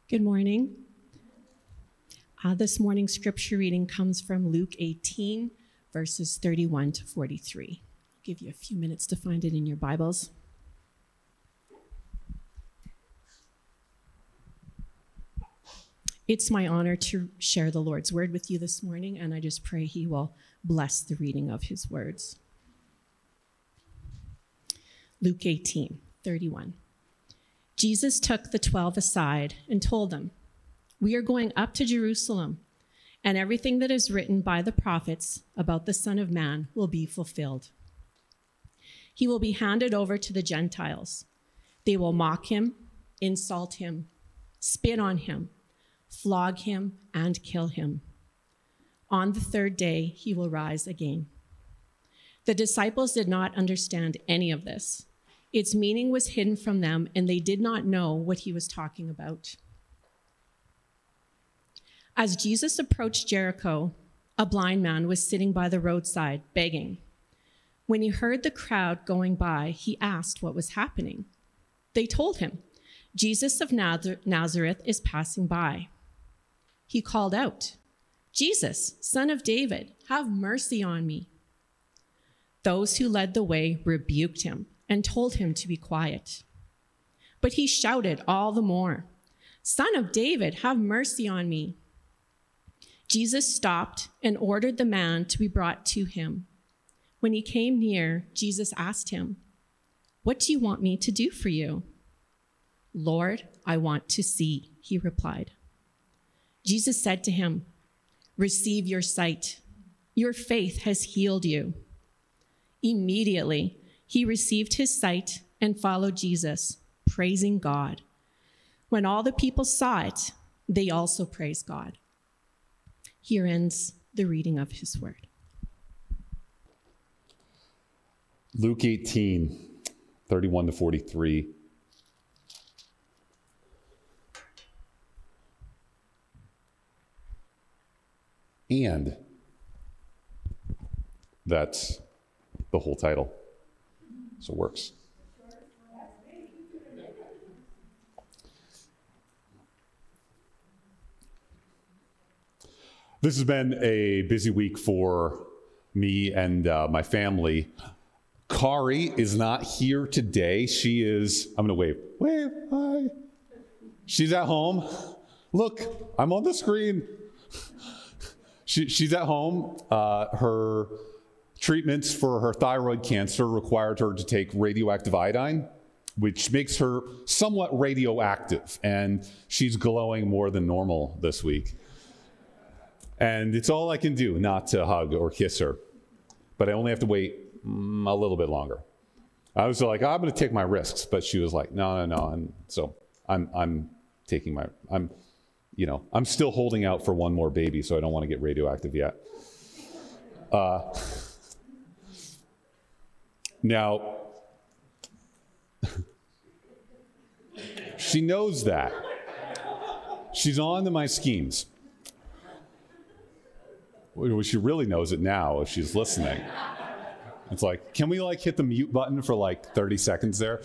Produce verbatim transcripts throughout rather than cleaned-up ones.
Good morning. Uh, this morning's scripture reading comes from Luke eighteen, verses thirty-one to forty-three. I'll give you a few minutes to find it in your Bibles. It's my honor to share the Lord's word with you this morning, and I just pray he will bless the reading of his words. Luke eighteen, thirty-one. Jesus took the twelve aside and told them, "We are going up to Jerusalem, and everything that is written by the prophets about the Son of Man will be fulfilled. He will be handed over to the Gentiles. They will mock him, insult him, spit on him, flog him, and kill him. On the third day, he will rise again." The disciples did not understand any of this. Its meaning was hidden from them, and they did not know what he was talking about. As Jesus approached Jericho, a blind man was sitting by the roadside begging. When he heard the crowd going by, he asked what was happening. They told him, "Jesus of Nazareth is passing by." He called out, "Jesus, Son of David, have mercy on me." Those who led the way rebuked him and told him to be quiet. But he shouted all the more, "Son of David, have mercy on me." Jesus stopped and ordered the man to be brought to him. When he came near, Jesus asked him, "What do you want me to do for you?" "Lord, I want to see," he replied. Jesus said to him, "Receive your sight. Your faith has healed you." Immediately, he received his sight and followed Jesus, praising God. When all the people saw it, they also praised God. Here ends the reading of his word. Luke eighteen, thirty-one to forty-three. And that's the whole title. So it works. This has been a busy week for me and uh, my family. Kari is not here today. She is, I'm going to wave. Wave, hi. She's at home. Look, I'm on the screen. she, she's at home. Uh, her treatments for her thyroid cancer required her to take radioactive iodine, which makes her somewhat radioactive, and she's glowing more than normal this week. And it's all I can do not to hug or kiss her, but I only have to wait mm, a little bit longer. I was like, oh, I'm going to take my risks, but she was like, no, no, no. And so I'm, I'm taking my, I'm, you know, I'm still holding out for one more baby, so I don't want to get radioactive yet. Uh, Now, she knows that. She's on to my schemes. Well, she really knows it now if she's listening. It's like, can we like hit the mute button for like thirty seconds there?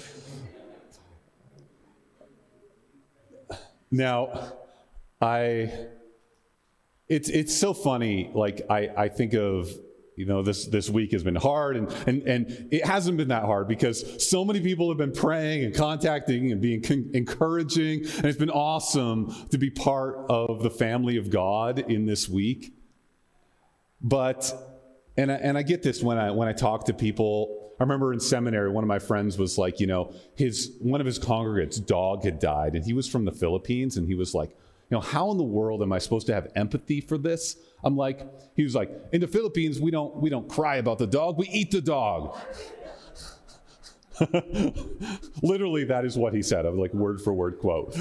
Now, I, it's it's so funny, like I, I think of, you know, this, this week has been hard, and, and, and it hasn't been that hard because so many people have been praying and contacting and being con- encouraging, and it's been awesome to be part of the family of God in this week. But, and I, and I get this when I when I talk to people. I remember in seminary, one of my friends was like, you know, his one of his congregants' dog had died, and he was from the Philippines, and he was like, you know, how in the world am I supposed to have empathy for this? I'm like, he was like, in the Philippines, we don't we don't cry about the dog, we eat the dog. Literally, that is what he said. I was like, word for word quote.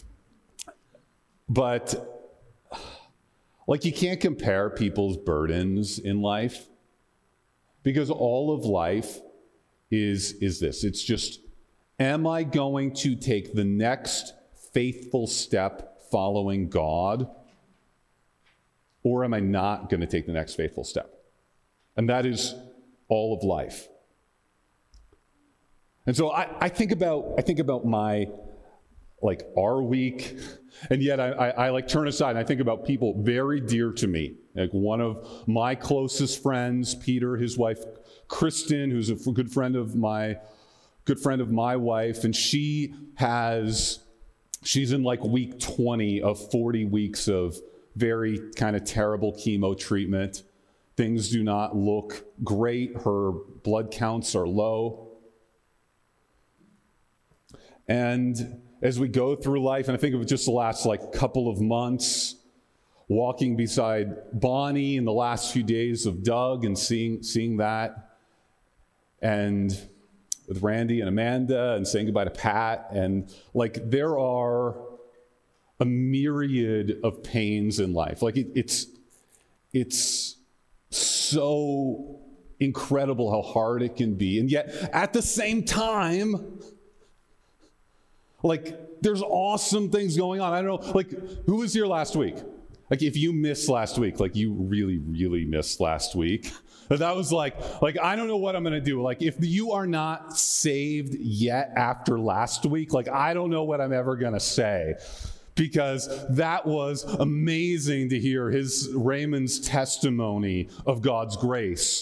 But like, you can't compare people's burdens in life, because all of life is is this. It's just, am I going to take the next faithful step following God, or am I not going to take the next faithful step? And that is all of life. And so I, I think about I think about my like our week. And yet I, I, I like turn aside and I think about people very dear to me. Like one of my closest friends, Peter, his wife, Kristen, who's a good friend of my, good friend of my wife. And she has, she's in like week twenty of forty weeks of very kind of terrible chemo treatment. Things do not look great. Her blood counts are low. And as we go through life, and I think of just the last like couple of months, walking beside Bonnie in the last few days of Doug and seeing seeing that, and with Randy and Amanda and saying goodbye to Pat, and like there are a myriad of pains in life. Like it, it's it's so incredible how hard it can be, and yet at the same time, like, there's awesome things going on. I don't know, like, who was here last week? Like, if you missed last week, like, you really, really missed last week. That was like, like, I don't know what I'm going to do. Like, if you are not saved yet after last week, like, I don't know what I'm ever going to say. Because that was amazing to hear his, Raymond's testimony of God's grace.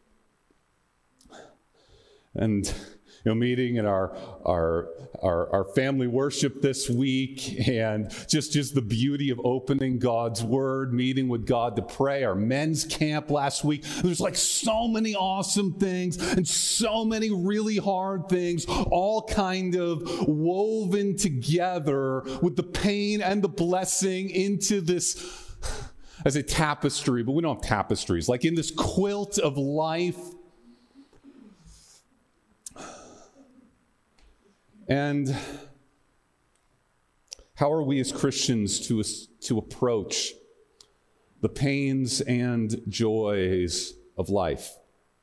And you know, meeting in our, our our our family worship this week, and just just the beauty of opening God's Word, meeting with God to pray. Our men's camp last week. There's like so many awesome things and so many really hard things, all kind of woven together with the pain and the blessing into this as a tapestry. But we don't have tapestries. Like in this quilt of life. And how are we as Christians to, to approach the pains and joys of life?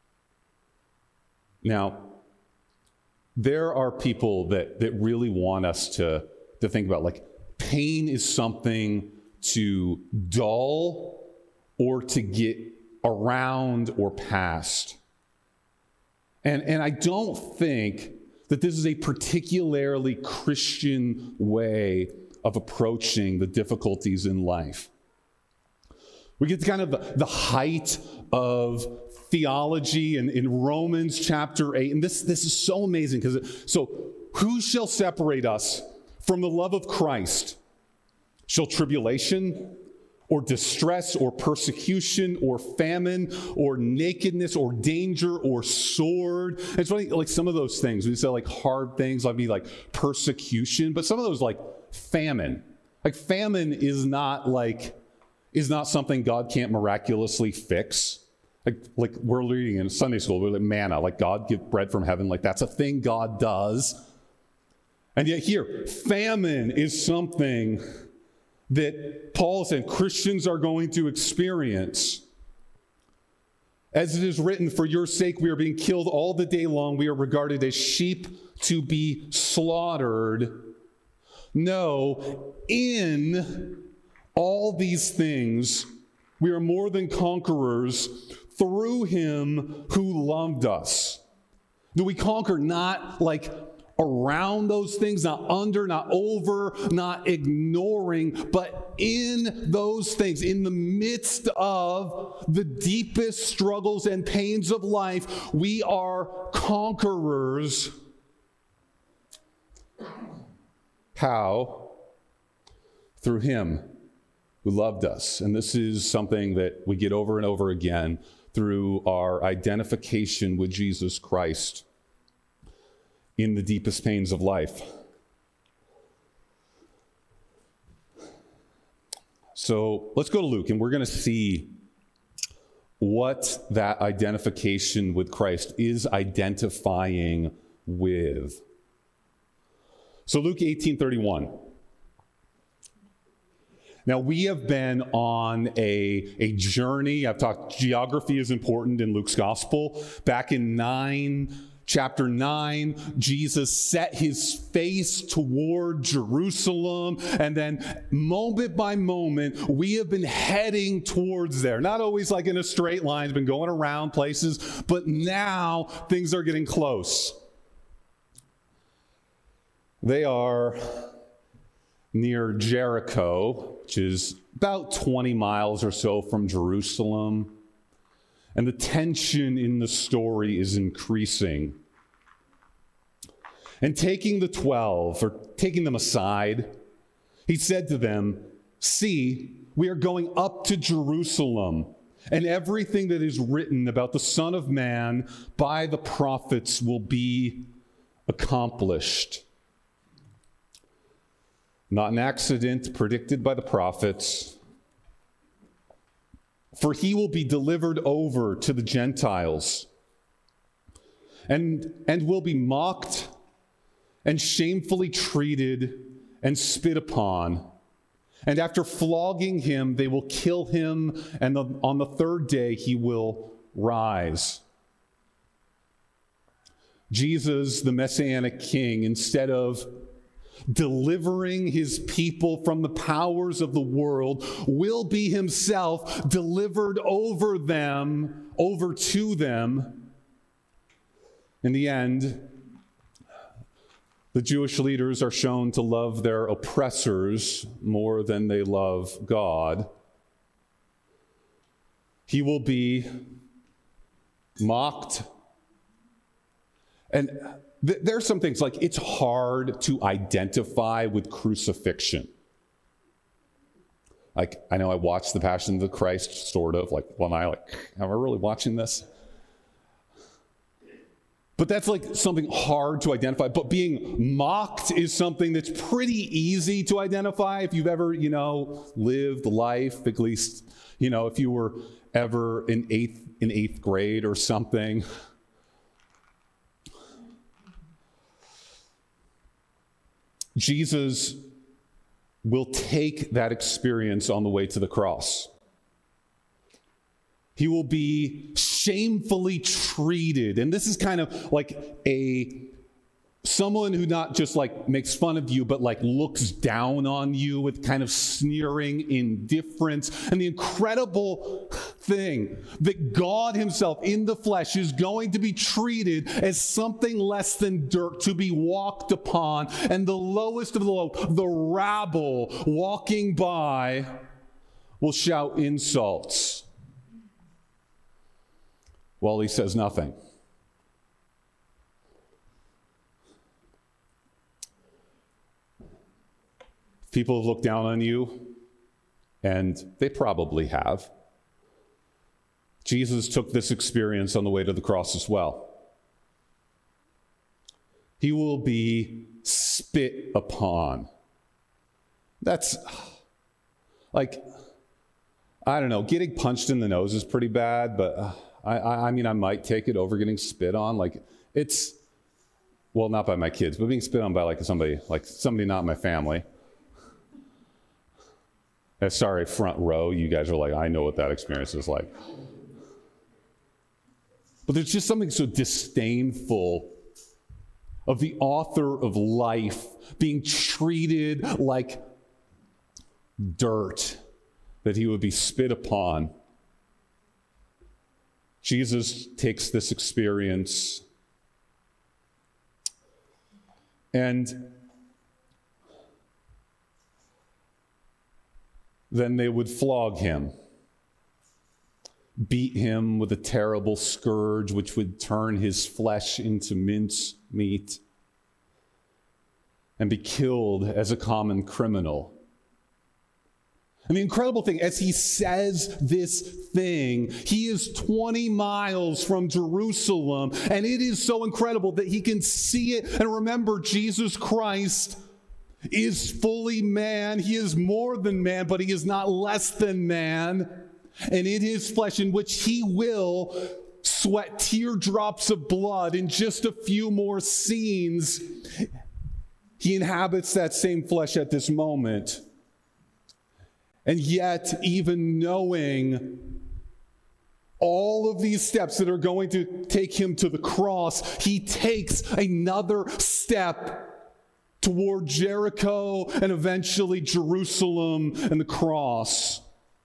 Now, there are people that, that really want us to, to think about, like, pain is something to dull or to get around or past. And, and I don't think that this is a particularly Christian way of approaching the difficulties in life. We get to kind of the, the height of theology in, in Romans chapter eight. And this, this is so amazing because, so who shall separate us from the love of Christ? Shall tribulation or distress or persecution or famine or nakedness or danger or sword? And it's funny, like some of those things, we say like hard things, like be like persecution, but some of those like famine. Like famine is not like, is not something God can't miraculously fix. Like, like we're reading in Sunday school, we're like manna, like God give bread from heaven, like that's a thing God does. And yet here, famine is something that Paul said Christians are going to experience. As it is written, for your sake we are being killed all the day long. We are regarded as sheep to be slaughtered. No, in all these things we are more than conquerors through him who loved us. Do we conquer not like around those things, not under, not over, not ignoring, but in those things, in the midst of the deepest struggles and pains of life, we are conquerors. How? Through him who loved us. And this is something that we get over and over again through our identification with Jesus Christ in the deepest pains of life. So let's go to Luke, and we're going to see what that identification with Christ is identifying with. So Luke eighteen thirty-one. Now, we have been on a, a journey. I've talked geography is important in Luke's gospel. Back in nine Chapter nine, Jesus set his face toward Jerusalem, and then moment by moment, we have been heading towards there. Not always like in a straight line, it's been going around places, but now things are getting close. They are near Jericho, which is about twenty miles or so from Jerusalem. And the tension in the story is increasing. And taking the twelve, or taking them aside, he said to them, "See, we are going up to Jerusalem, and everything that is written about the Son of Man by the prophets will be accomplished." Not an accident, predicted by the prophets. "For he will be delivered over to the Gentiles, and, and will be mocked and shamefully treated and spit upon. And after flogging him, they will kill him, and the, on the third day he will rise." Jesus, the Messianic King, instead of delivering his people from the powers of the world, will be himself delivered over them, over to them. In the end, the Jewish leaders are shown to love their oppressors more than they love God. He will be mocked. And th- there are some things, like, it's hard to identify with crucifixion. Like, I know I watched The Passion of the Christ, sort of, like, when I, like, am I really watching this? But that's like something hard to identify. But being mocked is something that's pretty easy to identify. If you've ever, you know, lived life, at least, you know, if you were ever in eighth, in eighth grade or something. Jesus will take that experience on the way to the cross. He will be shamefully treated. And this is kind of like a someone who not just like makes fun of you, but like looks down on you with kind of sneering indifference. And the incredible thing that God himself in the flesh is going to be treated as something less than dirt, to be walked upon. And the lowest of the low, the rabble walking by, will shout insults while he says nothing. People have looked down on you, and they probably have. Jesus took this experience on the way to the cross as well. He will be spit upon. That's like, I don't know, getting punched in the nose is pretty bad, but uh, I, I mean, I might take it over getting spit on. Like, it's, well, not by my kids, but being spit on by like somebody, like somebody not in my family. Uh, sorry, front row, you guys are like, I know what that experience is like. But there's just something so disdainful of the author of life being treated like dirt, that he would be spit upon. Jesus takes this experience, and then they would flog him, beat him with a terrible scourge which would turn his flesh into mince meat, and be killed as a common criminal. And the incredible thing, as he says this thing, he is twenty miles from Jerusalem, and it is so incredible that he can see it. And remember, Jesus Christ is fully man. He is more than man, but he is not less than man. And in his flesh, in which he will sweat teardrops of blood in just a few more scenes, he inhabits that same flesh at this moment. And yet, even knowing all of these steps that are going to take him to the cross, he takes another step toward Jericho and eventually Jerusalem and the cross.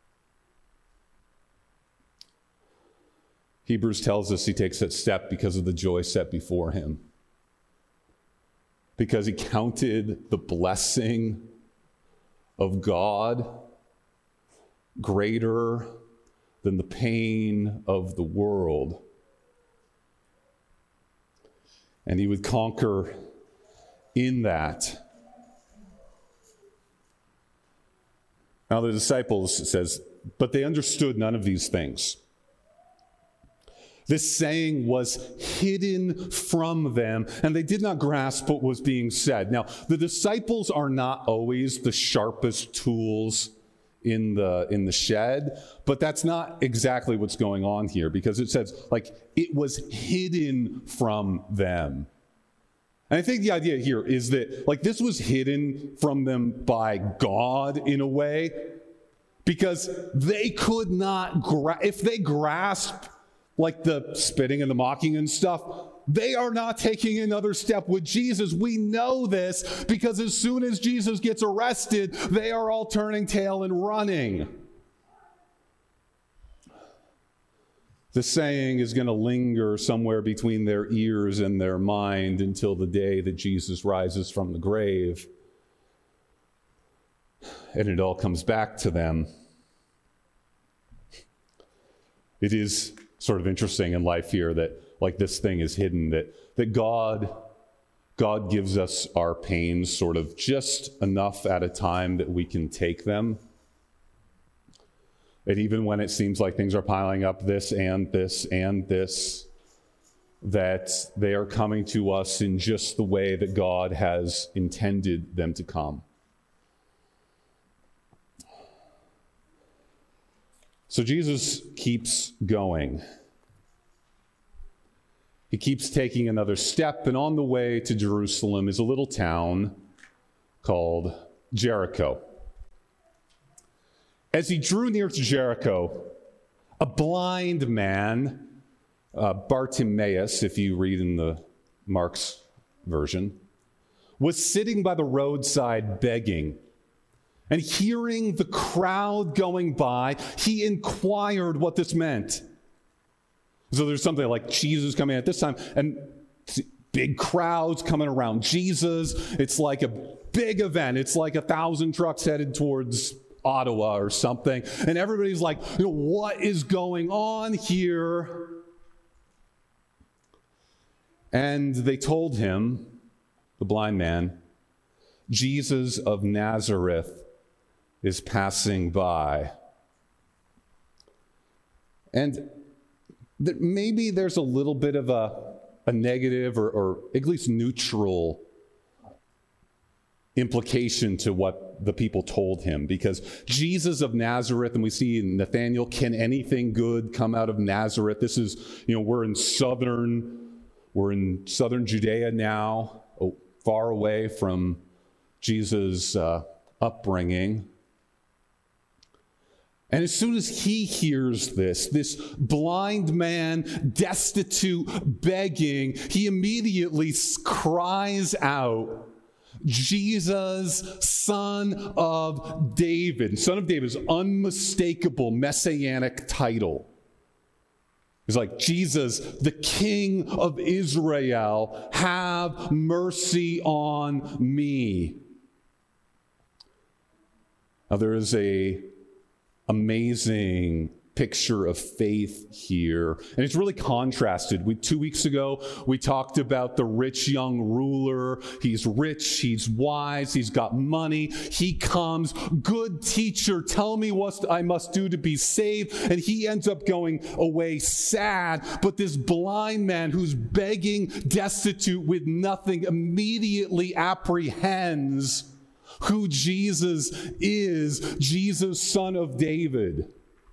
Hebrews tells us he takes that step because of the joy set before him. Because he counted the blessing of God greater than the pain of the world. And he would conquer in that. Now the disciples, it says, but they understood none of these things. This saying was hidden from them, and they did not grasp what was being said. Now, the disciples are not always the sharpest tools in the in the shed, but that's not exactly what's going on here, because it says, like, it was hidden from them. And I think the idea here is that, like, this was hidden from them by God in a way, because they could not, gra- if they grasped, like, the spitting and the mocking and stuff, they are not taking another step with Jesus. We know this because as soon as Jesus gets arrested, they are all turning tail and running. The saying is going to linger somewhere between their ears and their mind until the day that Jesus rises from the grave. And it all comes back to them. It is sort of interesting in life here that, like, this thing is hidden, that that God God gives us our pains sort of just enough at a time that we can take them. And even when it seems like things are piling up, this and this and this, that they are coming to us in just the way that God has intended them to come. So Jesus keeps going. He keeps taking another step, and on the way to Jerusalem is a little town called Jericho. As he drew near to Jericho, a blind man, uh, Bartimaeus, if you read in the Mark's version, was sitting by the roadside begging. And hearing the crowd going by, he inquired what this meant. So there's something like Jesus coming at this time, and big crowds coming around Jesus. It's like a big event. It's like a thousand trucks headed towards Ottawa or something. And everybody's like, you know, what is going on here? And they told him, the blind man, Jesus of Nazareth is passing by. And th- maybe there's a little bit of a, a negative or, or at least neutral implication to what the people told him, because Jesus of Nazareth, and we see in Nathanael, can anything good come out of Nazareth? This is, you know, we're in southern, we're in southern Judea now, oh, far away from Jesus' uh, upbringing. And as soon as he hears this, this blind man, destitute, begging, he immediately cries out, Jesus, son of David. Son of David's unmistakable messianic title. It's like, Jesus, the King of Israel, have mercy on me. Now there is a amazing picture of faith here. And it's really contrasted. We, two weeks ago, we talked about the rich young ruler. He's rich, he's wise, he's got money. He comes, good teacher, tell me what I must do to be saved. And he ends up going away sad. But this blind man who's begging, destitute, with nothing, immediately apprehends who Jesus is, Jesus, son of David.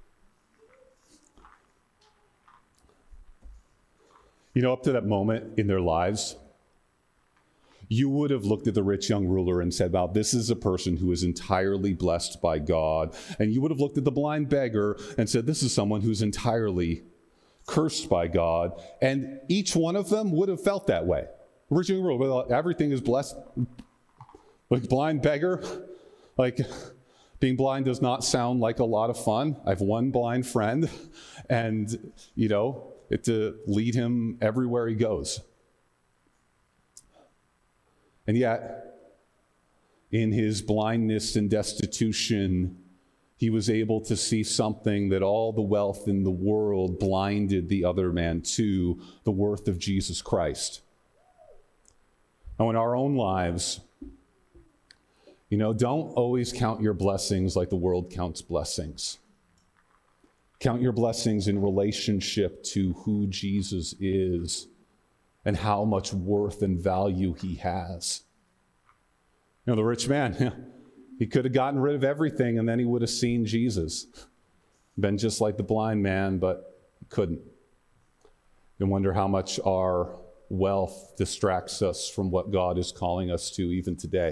You know, up to that moment in their lives, you would have looked at the rich young ruler and said, wow, this is a person who is entirely blessed by God. And you would have looked at the blind beggar and said, this is someone who's entirely cursed by God. And each one of them would have felt that way. The rich young ruler, well, everything is blessed. Like, blind beggar, like, being blind does not sound like a lot of fun. I have one blind friend, and, you know, it to lead him everywhere he goes. And yet, in his blindness and destitution, he was able to see something that all the wealth in the world blinded the other man to, the worth of Jesus Christ. Now, in our own lives, you know, don't always count your blessings like the world counts blessings. Count your blessings in relationship to who Jesus is and how much worth and value he has. You know, the rich man, he could have gotten rid of everything and then he would have seen Jesus. Been just like the blind man, but couldn't. You wonder how much our wealth distracts us from what God is calling us to even today.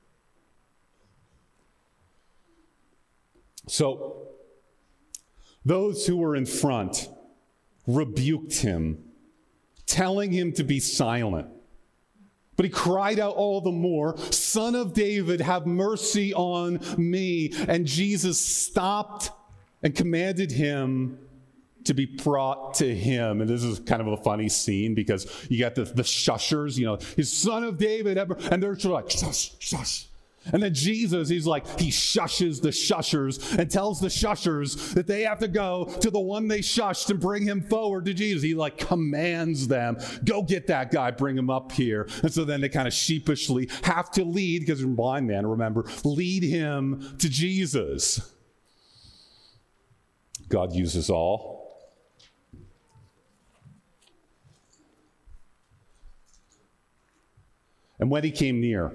So, those who were in front rebuked him, telling him to be silent. But he cried out all the more, "Son of David, have mercy on me." And Jesus stopped and commanded him to be brought to him. And this is kind of a funny scene because you got the, the shushers, you know, "His Son of David," and they're sort of like, shush, shush. And then Jesus, he's like, he shushes the shushers and tells the shushers that they have to go to the one they shushed and bring him forward to Jesus. He like commands them, "Go get that guy, bring him up here." And so then they kind of sheepishly have to lead, because you're a blind man, remember, lead him to Jesus. God uses all. And when he came near,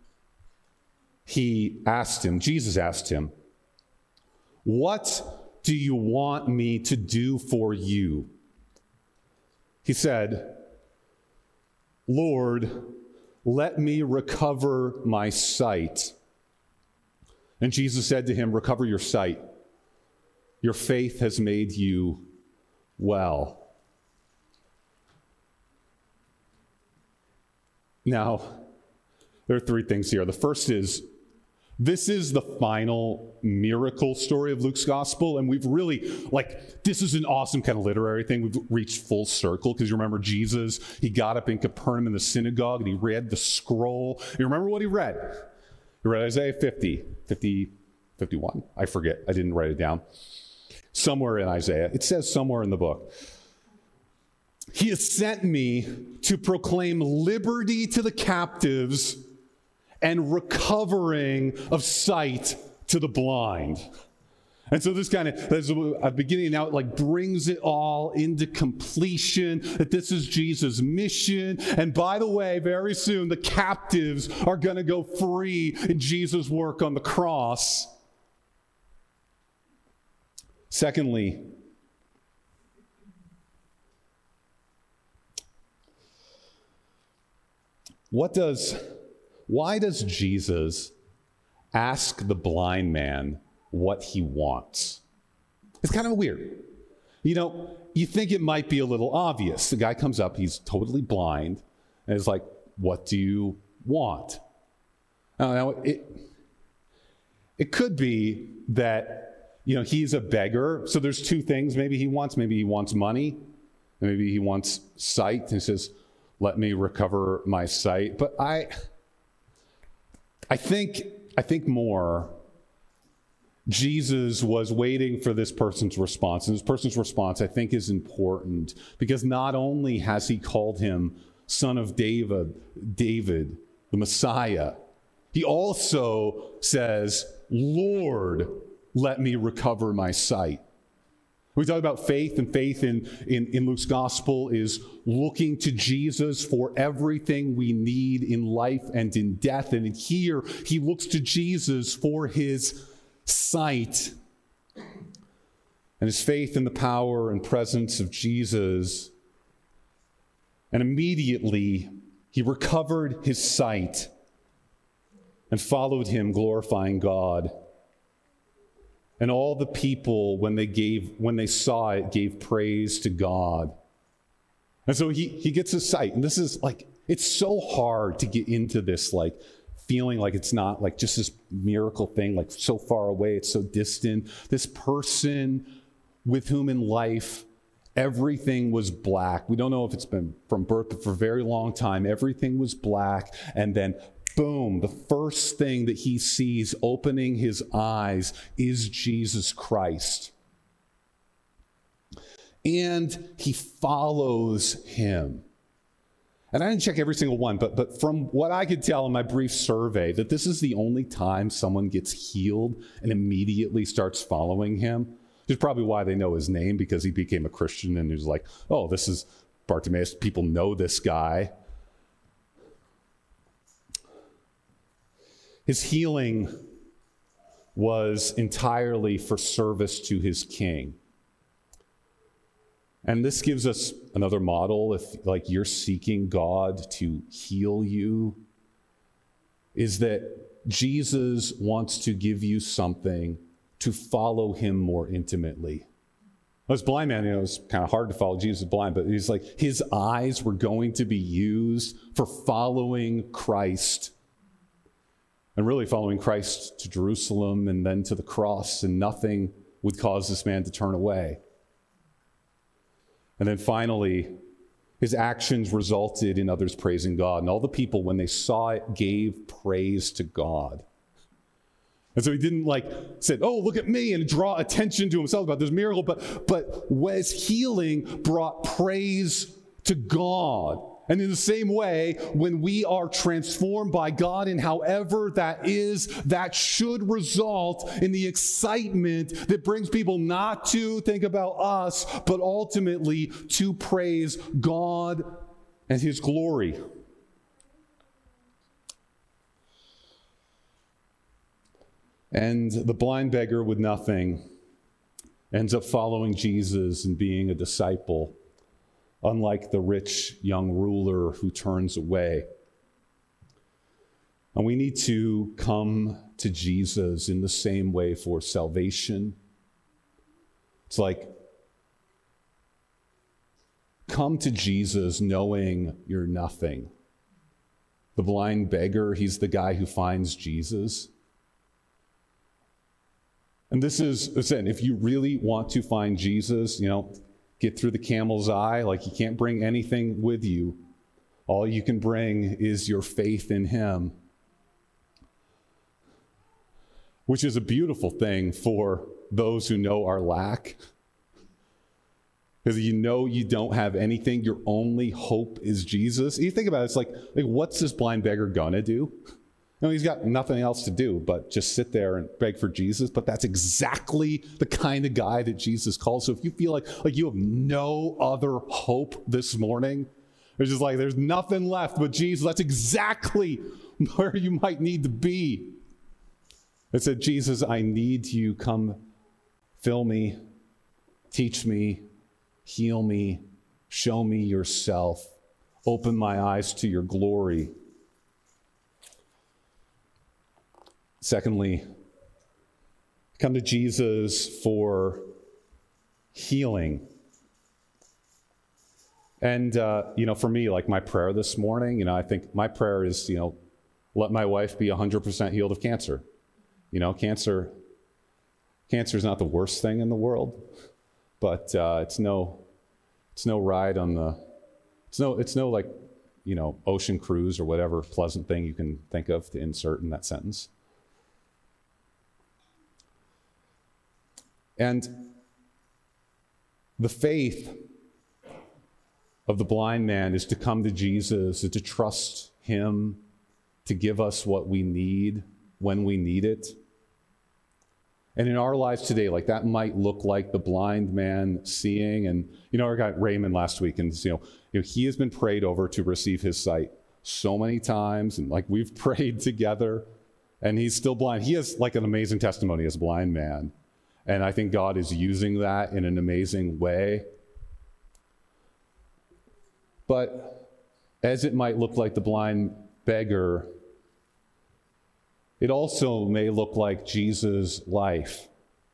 he asked him, Jesus asked him, "What do you want me to do for you?" He said, "Lord, let me recover my sight." And Jesus said to him, "Recover your sight. Your faith has made you well." Now, there are three things here. The first is, this is the final miracle story of Luke's gospel, and we've really, like, this is an awesome kind of literary thing. We've reached full circle, because you remember Jesus, he got up in Capernaum in the synagogue, and he read the scroll. You remember what he read? He read Isaiah fifty, fifty, fifty-one. I forget. I didn't write it down. Somewhere in Isaiah. It says somewhere in the book. "He has sent me to proclaim liberty to the captives and recovering of sight to the blind." And so this kind of, as a beginning now, it like brings it all into completion, that this is Jesus' mission. And by the way, very soon the captives are going to go free in Jesus' work on the cross. Secondly, what does Why does Jesus ask the blind man what he wants? It's kind of weird. You know, you think it might be a little obvious. The guy comes up, he's totally blind, and is like, "What do you want?" Now, it, it could be that, you know, he's a beggar. So there's two things maybe he wants. Maybe he wants money. Maybe he wants sight. And he says, "Let me recover my sight." But I... I think, I think more, Jesus was waiting for this person's response. And this person's response, I think, is important, because not only has he called him Son of David, David, the Messiah, he also says, "Lord, let me recover my sight." We talk about faith, and faith in, in, in Luke's gospel is looking to Jesus for everything we need in life and in death. And here, he looks to Jesus for his sight. And his faith in the power and presence of Jesus. And immediately, he recovered his sight and followed him, glorifying God. And all the people, when they gave, when they saw it, gave praise to God. And so he, he gets his sight. And this is like, it's so hard to get into this, like, feeling like it's not like just this miracle thing, like so far away, it's so distant. This person with whom in life everything was black. We don't know if it's been from birth, but for a very long time, everything was black. And then boom, the first thing that he sees opening his eyes is Jesus Christ. And he follows him. And I didn't check every single one, but, but from what I could tell in my brief survey, that this is the only time someone gets healed and immediately starts following him. Which is probably why they know his name, because he became a Christian and he was like, oh, this is Bartimaeus. People know this guy. His healing was entirely for service to his king. And this gives us another model. If like you're seeking God to heal you, is that Jesus wants to give you something to follow him more intimately. This blind man, you know, it was kind of hard to follow Jesus blind, but he's like, his eyes were going to be used for following Christ. And really following Christ to Jerusalem and then to the cross, and nothing would cause this man to turn away. And then finally, his actions resulted in others praising God. And all the people, when they saw it, gave praise to God. And so he didn't like say, oh, look at me, and draw attention to himself about this miracle. But, but his healing brought praise to God. And in the same way, when we are transformed by God, and however that is, that should result in the excitement that brings people not to think about us, but ultimately to praise God and his glory. And the blind beggar with nothing ends up following Jesus and being a disciple, unlike the rich young ruler who turns away. And we need to come to Jesus in the same way for salvation. It's like, come to Jesus knowing you're nothing. The blind beggar, he's the guy who finds Jesus. And this is, listen, if you really want to find Jesus, you know, get through the camel's eye, like you can't bring anything with you. All you can bring is your faith in him. Which is a beautiful thing for those who know our lack. Because you know you don't have anything, your only hope is Jesus. You think about it, it's like, like what's this blind beggar gonna do? You know, he's got nothing else to do but just sit there and beg for Jesus. But that's exactly the kind of guy that Jesus calls. So if you feel like, like you have no other hope this morning, it's just like there's nothing left but Jesus, that's exactly where you might need to be. It said, Jesus, I need you. Come fill me, teach me, heal me, show me yourself, open my eyes to your glory. Secondly, come to Jesus for healing. And, uh, you know, for me, like my prayer this morning, you know, I think my prayer is, you know, let my wife be one hundred percent healed of cancer. You know, cancer, cancer is not the worst thing in the world, but uh, it's no, it's no ride on the, it's no, it's no like, you know, ocean cruise or whatever pleasant thing you can think of to insert in that sentence. And the faith of the blind man is to come to Jesus and to trust him to give us what we need when we need it. And in our lives today, like that might look like the blind man seeing. And, you know, I got Raymond last week, and, you know, you know, he has been prayed over to receive his sight so many times. And like we've prayed together, and he's still blind. He has like an amazing testimony as a blind man. And I think God is using that in an amazing way. But as it might look like the blind beggar, it also may look like Jesus' life.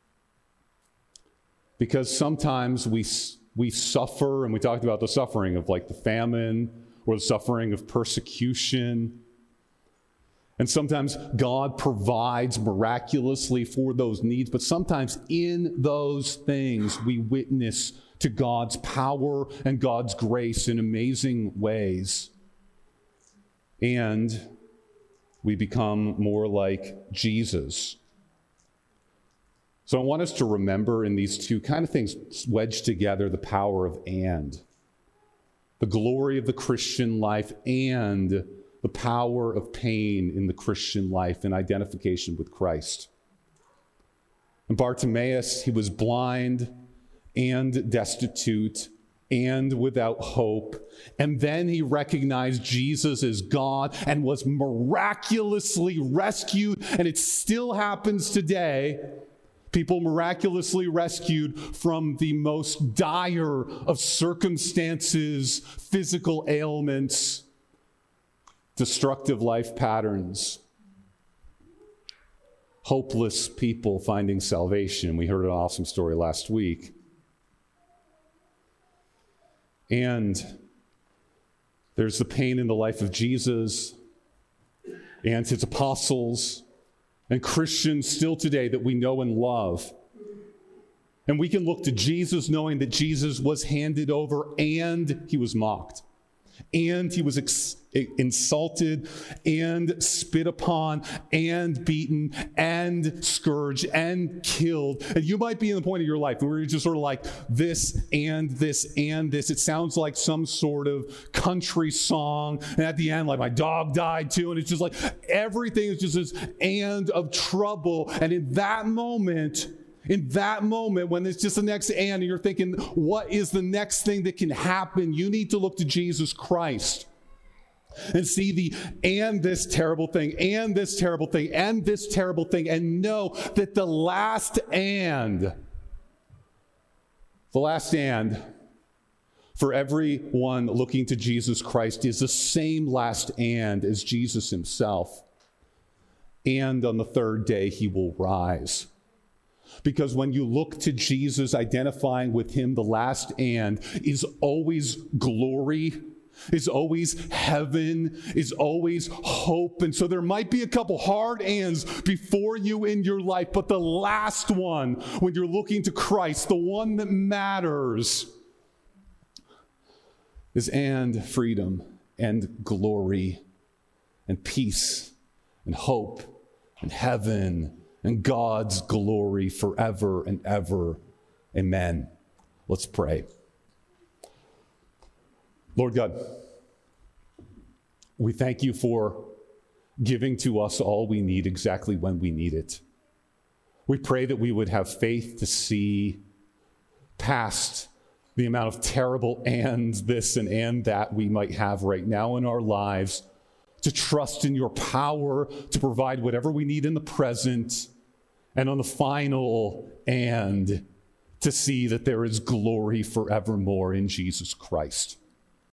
Because sometimes we, we suffer, and we talked about the suffering of like the famine or the suffering of persecution. And sometimes God provides miraculously for those needs, but sometimes in those things we witness to God's power and God's grace in amazing ways. And we become more like Jesus. So I want us to remember in these two kind of things wedged together the power of and. The glory of the Christian life and the power of pain in the Christian life and identification with Christ. And Bartimaeus, he was blind and destitute and without hope. And then he recognized Jesus as God and was miraculously rescued. And it still happens today. People miraculously rescued from the most dire of circumstances, physical ailments, destructive life patterns. Hopeless people finding salvation. We heard an awesome story last week. And there's the pain in the life of Jesus and his apostles and Christians still today that we know and love. And we can look to Jesus knowing that Jesus was handed over and he was mocked. And he was ex- insulted and spit upon and beaten and scourged and killed. And you might be in the point of your life where you're just sort of like this and this and this. It sounds like some sort of country song. And at the end, like my dog died too. And it's just like everything is just this and of trouble. And in that moment, In that moment, when it's just the next and, and you're thinking, what is the next thing that can happen? You need to look to Jesus Christ and see the and this terrible thing, and this terrible thing, and this terrible thing, and know that the last and, the last and for everyone looking to Jesus Christ is the same last and as Jesus himself. And on the third day, he will rise. Because when you look to Jesus, identifying with him, the last and is always glory, is always heaven, is always hope. And so there might be a couple hard ands before you in your life, but the last one, when you're looking to Christ, the one that matters, is and freedom and glory and peace and hope and heaven and God's glory forever and ever. Amen. Let's pray. Lord God, we thank you for giving to us all we need exactly when we need it. We pray that we would have faith to see past the amount of terrible ands this and and that we might have right now in our lives, to trust in your power to provide whatever we need in the present, and on the final and to see that there is glory forevermore in Jesus Christ.